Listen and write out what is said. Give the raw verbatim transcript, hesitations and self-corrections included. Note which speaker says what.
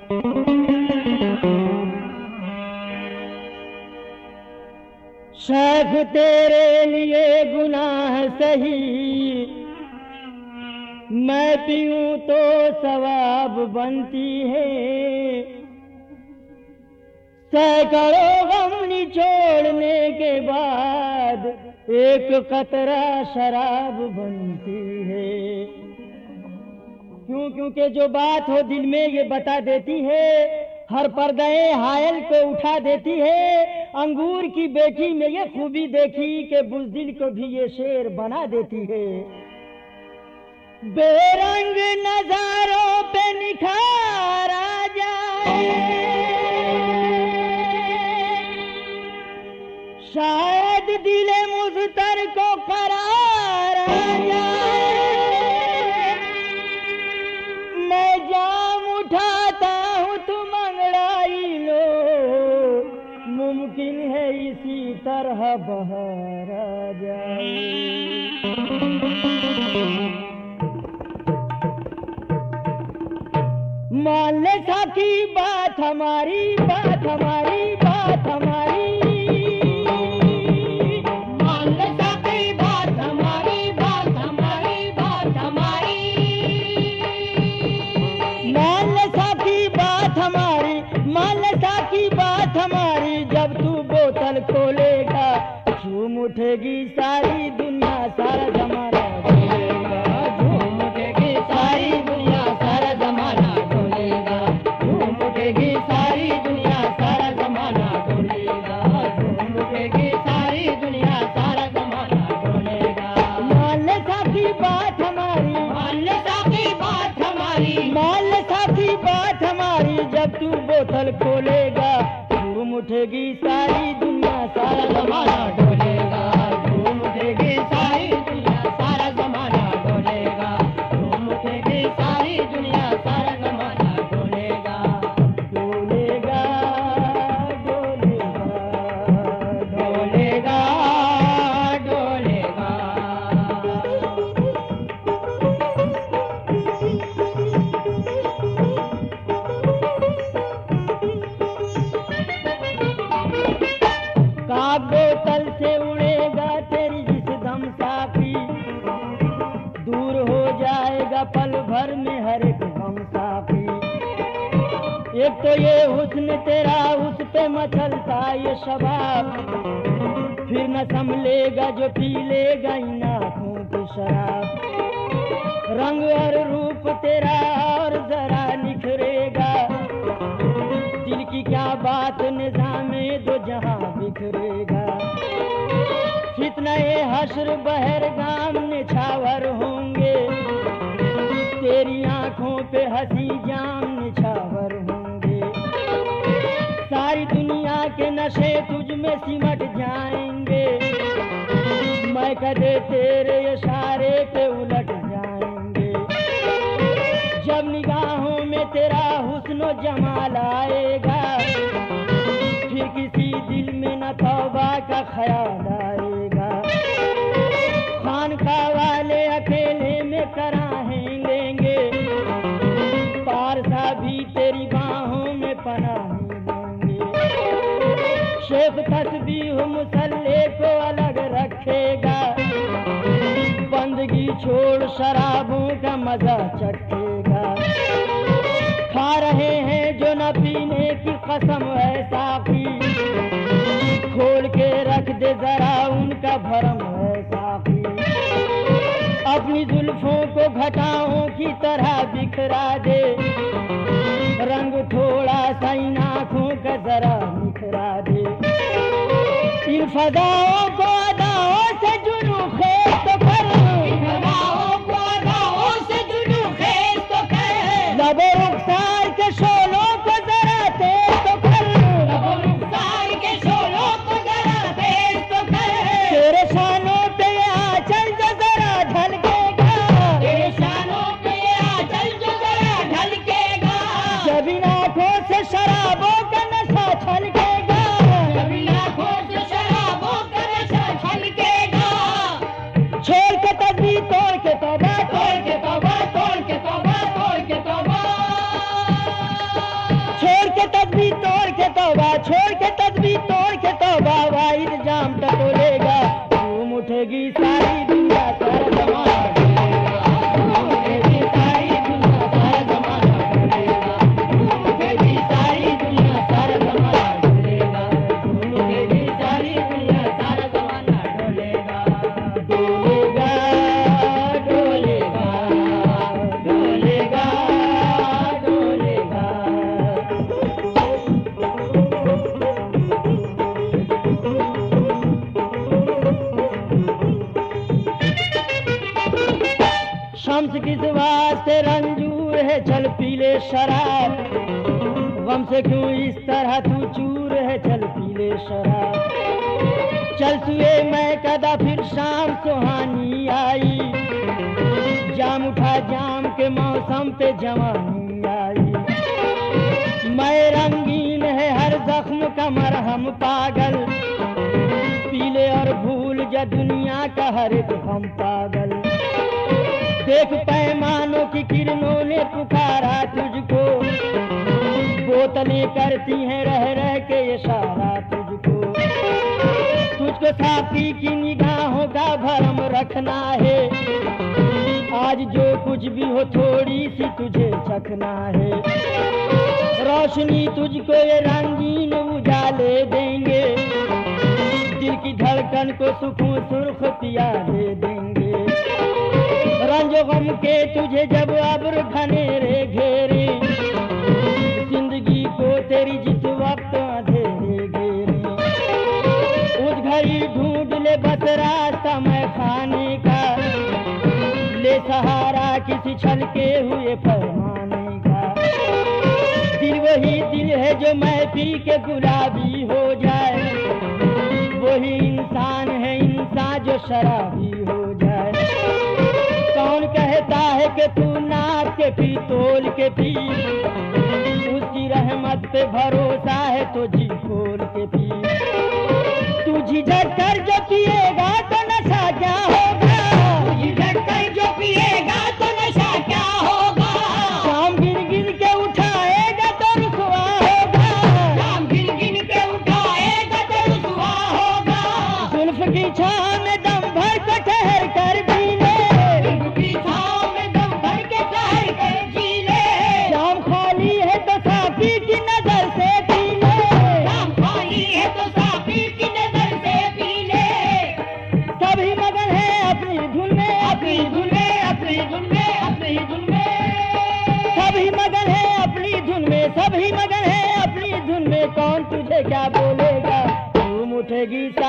Speaker 1: शेख तेरे लिए गुनाह सही, मैं पीऊं तो सवाब बनती है। सैकड़ों गम निचोड़ने के बाद एक कतरा शराब बनती है। क्यों? क्योंकि जो बात हो दिल में ये बता देती है, हर पर्दे हायल को उठा देती है। अंगूर की बेटी में ये खूबी देखी कि बुज़दिल को भी ये शेर बना देती है। बेरंग नजारों पे निखार आ जाए, शायद दिले मुज़तर को करार आ जाए। मैं जाम उठाता हूँ तुम अंगड़ाई लो, मुमकिन है इसी तरह बहार आ जाए। मान ले साकी बात हमारी, बात हमारी, बात हमारी। मान ले साकी बात हमारी, बात हमारी, बात हमारी। मान ले साकी बात हमारी, मान ले साकी बात हमारी। जब तू बोतल खोलेगा झूम उठेगी सारी दुनिया, सारा जमाना डोलेगा। झूम उठेगी सारी दुनिया, सारा जमाना डोलेगा। झूम उठेगी सारी दुनिया, सारा जमाना डोलेगा। झूम उठेगी सारी दुनिया, सारा जमाना डोलेगा। मान ले साकी बात हमारी, मान ले साकी बात हमारी, मान ले साकी बात हमारी। जब तू बोतल खोलेगा झूम उठेगी सारी दुनिया, सारा जमाना डोलेगा। झूम उठेगी सारी दुनिया, सारा जमाना डोलेगा। झूम उठेगी सारी दुनिया, सारा जमाना डोलेगा। डोलेगा, डोलेगा, डोलेगा, डोलेगा। का बोतल से उड़ेगा तेरी जिस दम साफी, दूर हो जाएगा पल भर में हर एक गम साफी। एक तो ये हुस्न तेरा उस पे मचलता ये शबाब, फिर न संभलेगा जो पी लेगा इन आँखों की शराब। रंग और रूप तेरा और जरा निखरेगा, दिल की क्या बात निज़ामे दो जहां बिखरेगा। फितने हश्र बहरगाम निछावर होंगे, तेरी आंखों पे हंसी जाम निछावर होंगे। सारी दुनिया के नशे तुझ में सिमट जाएंगे, मैं कदे तेरे इशारे पे उलट जाएंगे। जब निगाहों में तेरा हुस्न जमाल आएगा, फिर किसी दिल में न तौबा का ख्याल आएगा। खानका वाले अकेले में कराहें लेंगे, पारसा भी तेरी बाहों में पनाहें लेंगे। शेख तस्बीह मुसल्ले को अलग रखेगा, बंदगी छोड़ शराबों का मजा चखेगा। खा रहे हैं जो न पीने की कसम है साफी, खोल के रख दे जरा उनका भरम है साफी। अपनी जुल्फों को घटाओं की तरह बिखरा दे, रंग थोड़ा सा इन आँखों का जरा निखरा दे। इन फदाओं को अदाओं से जुनू खेल तो कर, इन फदाओं को अदाओं से जुनू खेल तो कर। लबे रुखसार के शोलों को जरा तेज तो कर, लबे रुखसार के शोलों को जरा तेज तो कर। तेरे शानों पे आंचल जो जरा ढलकेगा, तेरे शानों पे आंचल जो जरा ढलकेगा। जब इन आँखों से शराबों का नशा छलकेगा, जब इन आँखों से शराबों का नशा छलकेगा। छोड़ के तस्बीह तोड़ के तौबा, तोड़ के तौबा, तोड़ के तौबा, तोड़ के तौबा। तस्बीह तोड़ के तौबा, छोड़ के तस्बीह तोड़ के तौबा, वाहिद जाम टटोलेगा, झूम उठेगी सारी दुनिया सारा जमाना डोलेगा, झूम उठेगी सारी दुनिया सारा जमाना डोलेगा, झूम उठेगी सारी दुनिया सारा जमाना डोलेगा, झूम उठेगी सारी दुनिया सारा जमाना डोलेगा, डोलेगा डोलेगा डोलेगा डोलेगा। शम्स किस वास्ते रंजूर है, चल पीले शराब, गम से क्यों इस तरह तू चूर है, चल पीले शराब, चल सुए मैं कदा फिर शाम सुहानी आई, जाम उठा जाम के मौसम पे जवानी आई, मैं रंगीन है हर जख्म का मरहम पागल, पीले और भूल जा दुनिया का हर एक हम पागल, देख पैमानों की किरणों ने पुकारा तुझको, बोतलें करती हैं रह रह के इशारा तुझको, तुझको साथी की निगाहों का भरम रखना है, आज जो कुछ भी हो थोड़ी सी तुझे चखना है, रोशनी तुझको ये रंगीन उजाले देंगे, दिल की धड़कन को सुकून सुर्ख पिया दे देंगे, रंजो गम के तुझे जब अब्र घनेरे घेरे, जिंदगी को तेरी जिस वक्त अंधेरे घेरे, उस घड़ी ढूंढ ले बस रास्ता मैं खाने का, ले सहारा किसी छलके हुए पैमाने का, दिल वही दिल है जो मैं पी के गुलाबी हो जाए, वही इंसान है इंसान जो शराबी हो जाए, कौन कहता है कि तू नाप के पी तोल के पी, उसकी रहमत पे भरोसा है तो जी खोल के पी, तू झिझक कर जो पिएगा तो नशा क्या होगा, तू झिझक कर जो पिएगा तो नशा क्या होगा, शाम गिन गिन के उठाएगा तो रुसवा होगा, शाम गिन गिन के उठाएगा तो रुसवा होगा, जुल्फ की छांव में दम भर के ठहर कर जी ले, जुल्फ की छांव में दम भर के ठहर कर जी ले, शाम खाली है तो साफी की नजर से पी ले, शाम खाली है तो साफी की नजर से पी ले, सभी मगन है अपनी धुन में अपनी धुन में अपनी धुन में अपनी धुन में, सभी मगन है अपनी धुन में सभी मगन है अपनी धुन में, कौन तुझे क्या बोलेगा, झूम उठेगी